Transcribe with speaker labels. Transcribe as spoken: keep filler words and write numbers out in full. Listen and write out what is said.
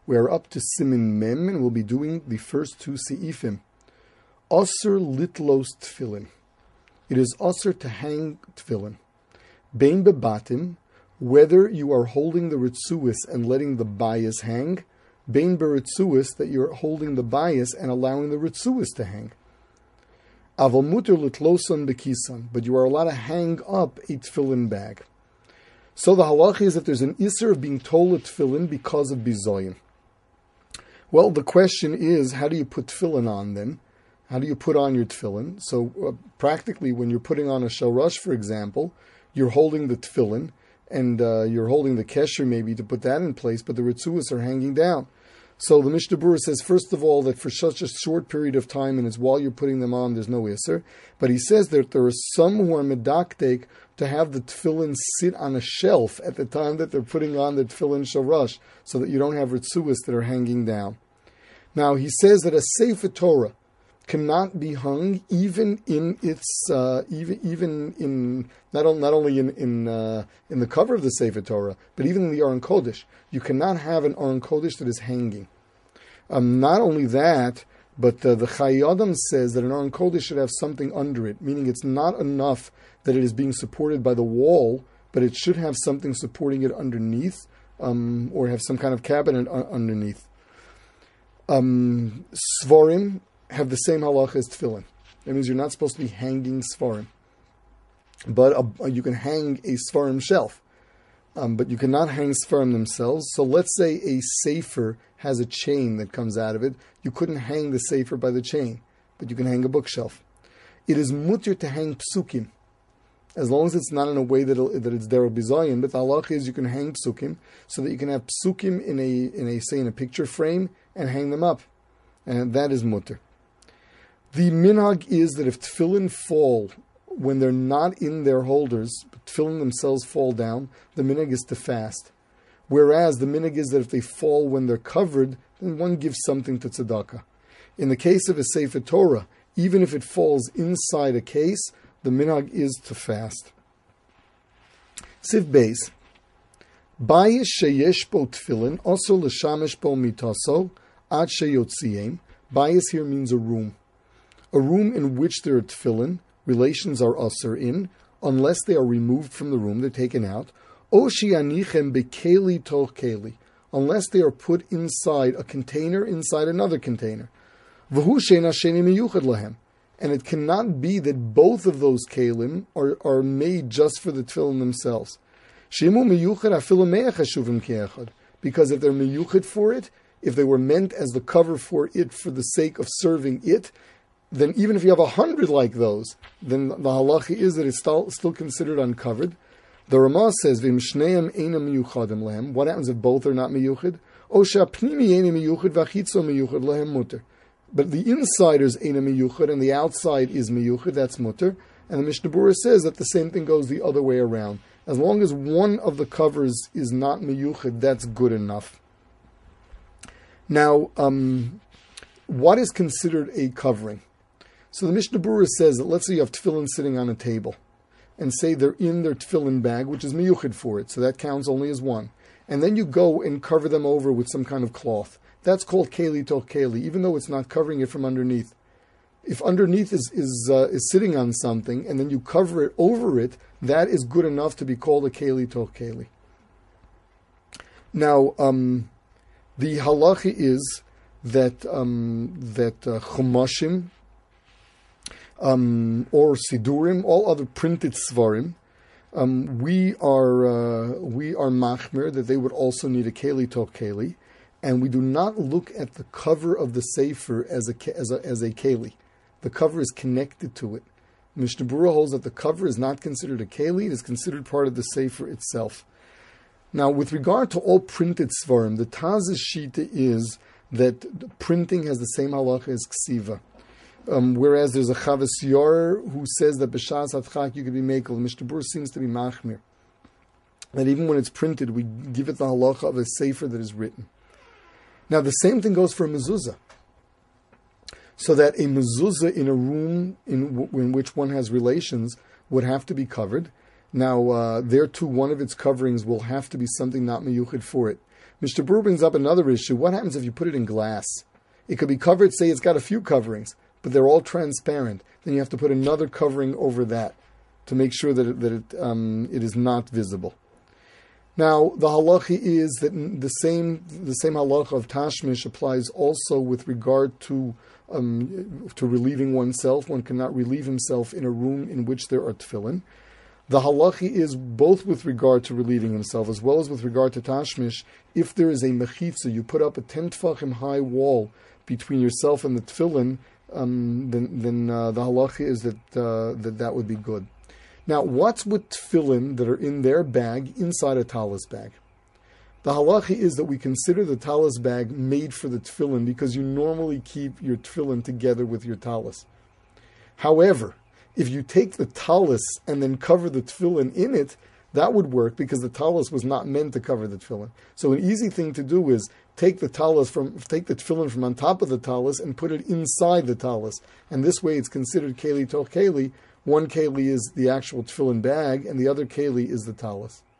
Speaker 1: We are up to Simin Mem, and we'll be doing the first two Seifim. Osir litlos tefillin. It is osir to hang tefillin. Bein bebatim, whether you are holding the ritzuis and letting the bias hang, bein beritzuis, that you're holding the bias and allowing the ritzuis to hang. Aval muter litlosan bekisan, but you are allowed to hang up a tefillin bag. So the halacha is that there's an isser of being told tefillin because of bizoyin. Well, the question is, how do you put tefillin on then? How do you put on your tefillin? So uh, practically, when you're putting on a shalrush, for example, you're holding the tefillin, and uh, you're holding the kesher maybe to put that in place, but the ritzuas are hanging down. So the Mishnah Berurah says, first of all, that for such a short period of time, and it's while you're putting them on, there's no isser. But he says that there are some who are medaktek to have the tefillin sit on a shelf at the time that they're putting on the tefillin shalrush, so that you don't have ritzuas that are hanging down. Now, he says that a Sefer Torah cannot be hung even in its uh, even even in not, on, not only in in uh, in the cover of the Sefer Torah, but even in the Aron Kodesh. You cannot have an Aron Kodesh that is hanging. Um, not only that, but uh, the Chai Adam says that an Aron Kodesh should have something under it, meaning it's not enough that it is being supported by the wall, but it should have something supporting it underneath, um, or have some kind of cabinet uh, underneath. Um, Svarim have the same halacha as tefillin. That means you're not supposed to be hanging svarim. But a, you can hang a svarim shelf. Um, but you cannot hang svarim themselves. So let's say a sefer has a chain that comes out of it. You couldn't hang the sefer by the chain, but you can hang a bookshelf. It is mutir to hang psukim, as long as it's not in a way that, that it's derech bizayin. But the halacha is you can hang psukim, so that you can have psukim in a, in a say in a picture frame and hang them up. And that is mutter. The minhag is that if tefillin fall when they're not in their holders, but tefillin themselves fall down, the minhag is to fast. Whereas the minhag is that if they fall when they're covered, then one gives something to tzedakah. In the case of a Sefer Torah, even if it falls inside a case, the minhag is to fast. Siv Beis. Bayis sheyesh bo tefillin, also l'shamesh bo mitaso, ad sheyotziem. Bayis here means a room. A room in which there are tefillin, relations are usher in, unless they are removed from the room, they're taken out. O shianichem bekeli toch keli, unless they are put inside a container, inside another container. V'hu sheina sheni miyuchad lahem. And it cannot be that both of those kelim are, are made just for the tefillin themselves. Shemu miyuchad afilu me'ach hashuvim ki'echad. Because if they're miyuchad for it, if they were meant as the cover for it for the sake of serving it, then even if you have a hundred like those, then the halacha is that it's still, still considered uncovered. The Ramah says, "V'im shneim eina miyuchadim lehem." What happens if both are not miyuchad? O shapnimi eina miyuchad v'achitzo miyuchad lehem muter. But the inside is eina miyuchad and the outside is miyuchad. That's muter. And the Mishnah Berurah says that the same thing goes the other way around. As long as one of the covers is not miyuchad, that's good enough. Now, um, what is considered a covering? So the Mishnah Berurah says that let's say you have tefillin sitting on a table, and say they're in their tefillin bag, which is miyuchid for it, so that counts only as one. And then you go and cover them over with some kind of cloth. That's called keli toch keli, even though it's not covering it from underneath. If underneath is is uh, is sitting on something, and then you cover it over it, that is good enough to be called a keli toch keli. Now, um, the halacha is that um, that uh, chumashim, Um, or sidurim, all other printed svarim, um, we are uh, we are machmer that they would also need a keli toch keli, and we do not look at the cover of the sefer as a as a as a keli. The cover is connected to it. Mishnah Berurah holds that the cover is not considered a keli; it is considered part of the sefer itself. Now, with regard to all printed svarim, the Taz's shita is that printing has the same halacha as ksiva. Um, whereas there's a Chavas Yor who says that b'shas hatchak you could be mekel. Mishnah Berurah seems to be machmir, that even when it's printed, we give it the halacha of a sefer that is written. Now the same thing goes for a mezuzah. So that a mezuzah in a room in, w- in which one has relations would have to be covered. Now uh, there too, one of its coverings will have to be something not miyuchid for it. Mishnah Berurah brings up another issue. What happens if you put it in glass? It could be covered, say it's got a few coverings, but they're all transparent. Then you have to put another covering over that to make sure that it, that it, um, it is not visible. Now, the halacha is that the same the same halacha of tashmish applies also with regard to um, to relieving oneself. One cannot relieve himself in a room in which there are tefillin. The halacha is both with regard to relieving himself as well as with regard to tashmish. If there is a mechitza, you put up a ten tefachim high wall between yourself and the tefillin, um, then then uh, the halacha is that uh, that that would be good. Now, what's with tefillin that are in their bag inside a talis bag? The halacha is that we consider the talis bag made for the tefillin because you normally keep your tefillin together with your talis. However, if you take the talis and then cover the tefillin in it, that would work because the talis was not meant to cover the tefillin. So an easy thing to do is take the talis from take the tefillin from on top of the talis and put it inside the talis, and this way it's considered keli toch keli. One keli is the actual tefillin bag, and the other keli is the talis.